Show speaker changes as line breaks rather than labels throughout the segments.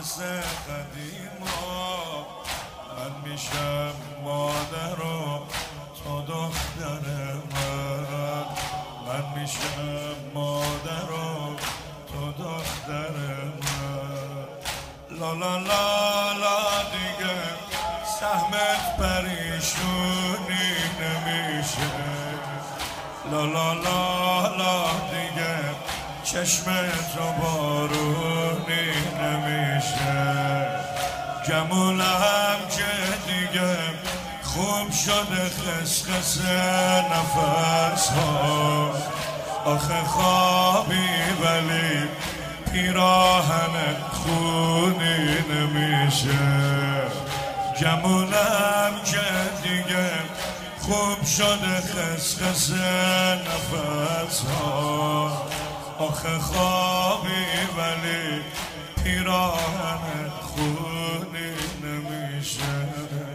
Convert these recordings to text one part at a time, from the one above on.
مثل قدیما من میشم مادر و تو دختر من میشم مادر و تو دختر من. لا لا لا لا دیگه سهمت پریشونی نمیشه. لا لا لا لا دیگه چشمت رو بارونی نمیشه. گمونم که دیگه خوب شده خسخس نفس ها. آخه خوابی ولی پیراهن خونی نمیشه. گمونم که دیگه خوب شده خسخس نفس ها. آخه خوابی ولی پیراهن خونی نمیشه.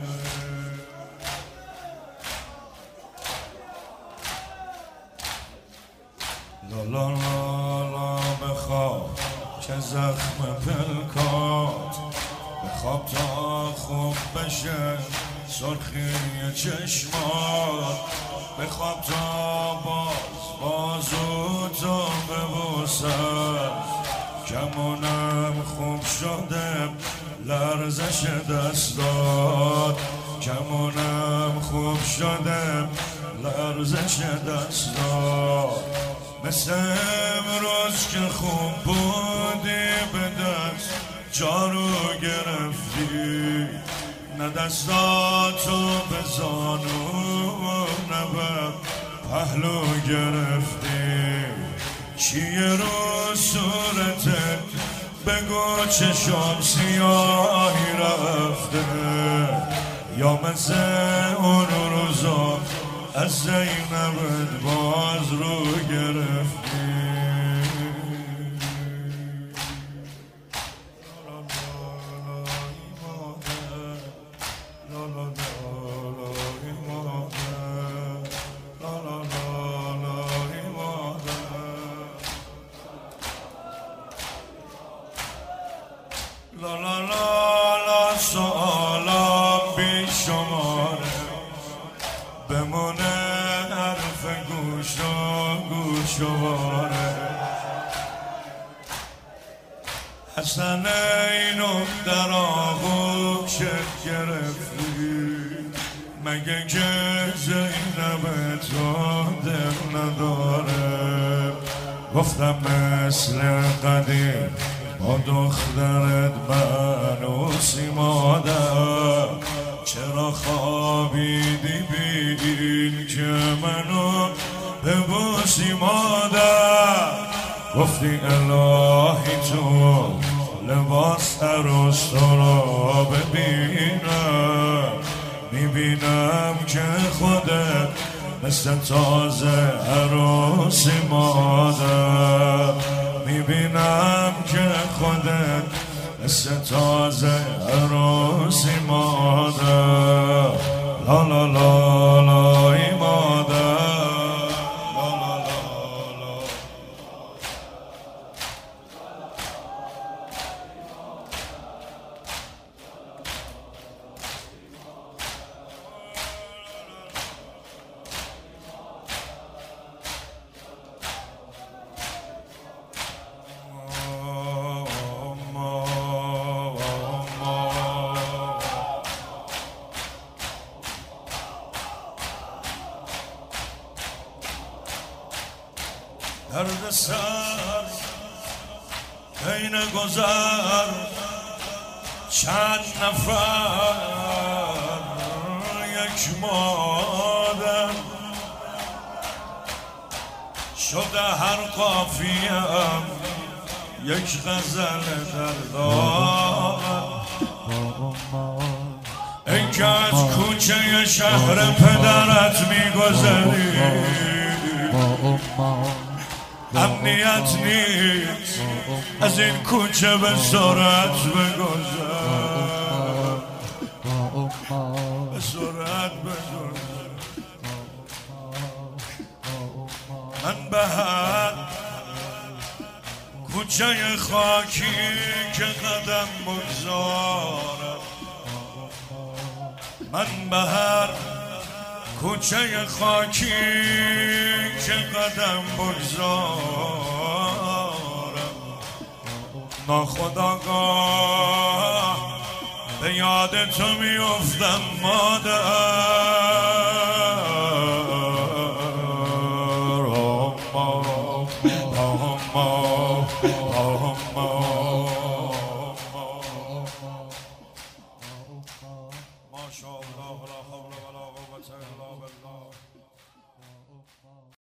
لا لا لا لا بخواب که زخم پلکات، بخواب تا خوب بشه سرخی چشمات، بخواب تا بازو تو ببوسم. کمونم خوب شده لرزش دستات، کمونم خوب شده لرزش دستات. مثل امروز که خوب بودی به دست جارو گرفتی، نه دستاتو به زانو نه به پهلو گرفتی. چیه رو صورتت بگو چشام سیاهی رفته، یا مثل اون روزا از زینبت باز رو گرفتی. لا لا لا لا سؤالم بی شماره بمونه حرف گوش و گوشواره. حسن اینو در آغوش گرفتی، مگه که زینب تو دل نداره. گفتم مثل قدیم با دخترت منوسی مادر، چرا خوابیدی بین که منو ببوسی مادر. گفتی الهی تو لباس عروس تو را ببینم، میبینم که خودت مثل تازه عروسی مادر، میبینم که خودت مثل تازه عروسی مادر. لا لا لا لا ای مادر. لا لا لا لا. درد سر بین گذر چند نفر یک مادر شده، هر قافیم یک غزل دردار. ای که از کوچه شهر پدرت میگذری، امنیت نیست از این کوچه به سرعت بگذر، به سرعت بگذر. من به هر کوچه خاکی که قدم بگذارم، من به هر کوچه خاکی که قدم بگذارم ناخودآگاه به یاد تو میافتم مادر. Oh